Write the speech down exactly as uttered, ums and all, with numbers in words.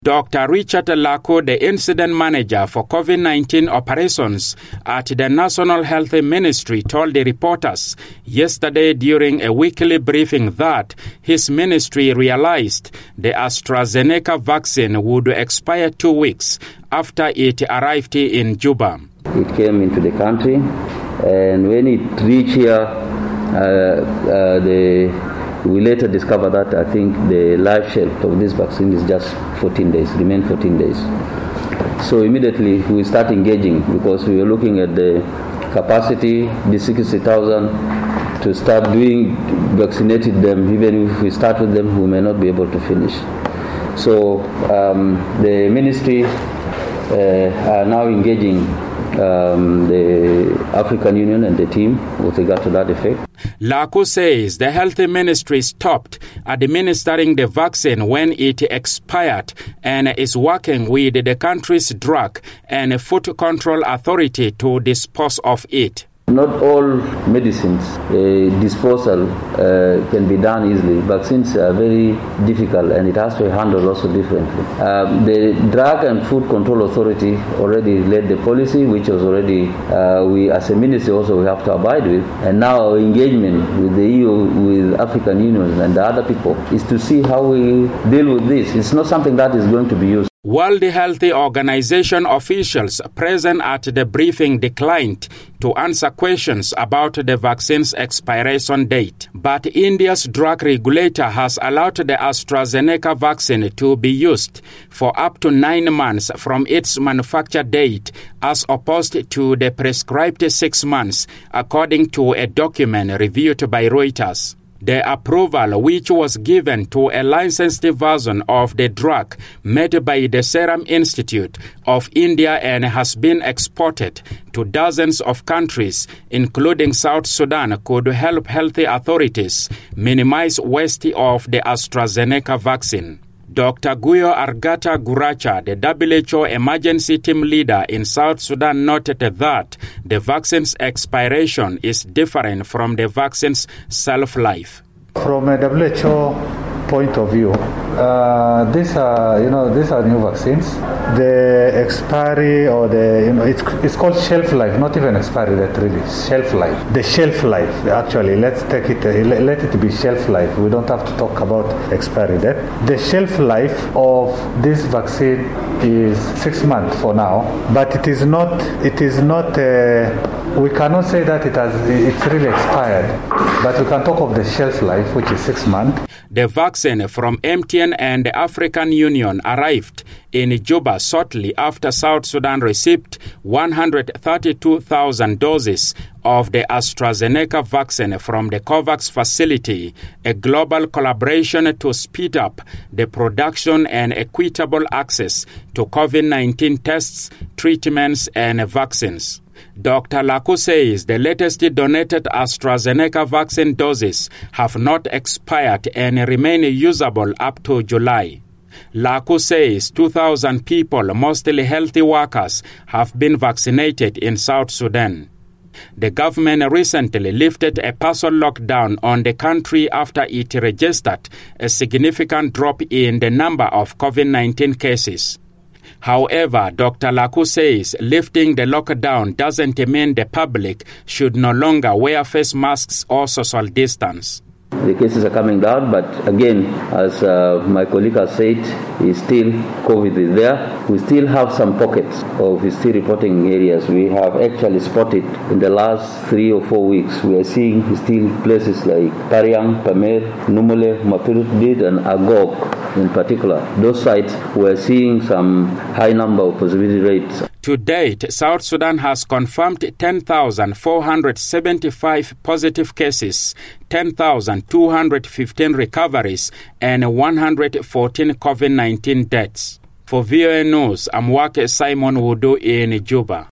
Doctor Richard Lako, the incident manager for COVID nineteen operations at the National Health Ministry, told the reporters yesterday during a weekly briefing that his ministry realized the AstraZeneca vaccine would expire two weeks after it arrived in Juba. It came into the country, and when it reached here, uh, uh, the we later discovered that I think the life shelf of this vaccine is just fourteen days, remain fourteen days. So immediately we start engaging because we were looking at the capacity, the sixty thousand, to start doing, vaccinated them. Even if we start with them, we may not be able to finish. So um, the ministry uh, are now engaging Um, the African Union and the team with regard to that effect. Lako says the health ministry stopped administering the vaccine when it expired and is working with the country's drug and food control authority to dispose of it. Not all medicines uh, disposal uh, can be done easily. Vaccines are very difficult and it has to be handled also differently. Um, the Drug and Food Control Authority already led the policy, which was already, uh, we as a ministry also we have to abide with. And now our engagement with the E U, with African Union and the other people is to see how we deal with this. It's not something that is going to be used. World Health Organization officials present at the briefing declined to answer questions about the vaccine's expiration date. But India's drug regulator has allowed the AstraZeneca vaccine to be used for up to nine months from its manufacture date, as opposed to the prescribed six months, according to a document reviewed by Reuters. The approval, which was given to a licensed version of the drug made by the Serum Institute of India and has been exported to dozens of countries, including South Sudan, could help healthy authorities minimize waste of the AstraZeneca vaccine. Doctor Guyo Argata Guracha, the W H O emergency team leader in South Sudan, noted that the vaccine's expiration is different from the vaccine's shelf-life. From a W H O point of view, uh, these are, you know, these are new vaccines. The expiry or the, you know, it's, it's called shelf life, not even expiry, that really, shelf life. The shelf life, actually, let's take it, uh, let it be shelf life. We don't have to talk about expiry date. The shelf life of this vaccine is six months for now, but it is not, it is not, uh, we cannot say that it has, it's really expired, but we can talk of the shelf life, which is six months. The vaccine from M T N and the African Union arrived in Juba shortly after South Sudan received one hundred thirty-two thousand doses of the AstraZeneca vaccine from the COVAX facility, a global collaboration to speed up the production and equitable access to COVID nineteen tests, treatments, and vaccines. Doctor Lako says the latest donated AstraZeneca vaccine doses have not expired and remain usable up to July. Lako says two thousand people, mostly healthy workers, have been vaccinated in South Sudan. The government recently lifted a partial lockdown on the country after it registered a significant drop in the number of COVID nineteen cases. However, Doctor Lako says lifting the lockdown doesn't mean the public should no longer wear face masks or social distance. The cases are coming down, but again, as uh, my colleague has said, is still COVID is there. We still have some pockets of still reporting areas. We have actually spotted in the last three or four weeks. We are seeing still places like Pariang, Pamer, Numule, Mapirut, and Agog in particular. Those sites we are seeing some high number of positivity rates. To date, South Sudan has confirmed ten thousand four hundred seventy-five positive cases, ten thousand two hundred fifteen recoveries, and one hundred fourteen COVID nineteen deaths. For V O A News, I'm Wake Simon Wudu in Juba.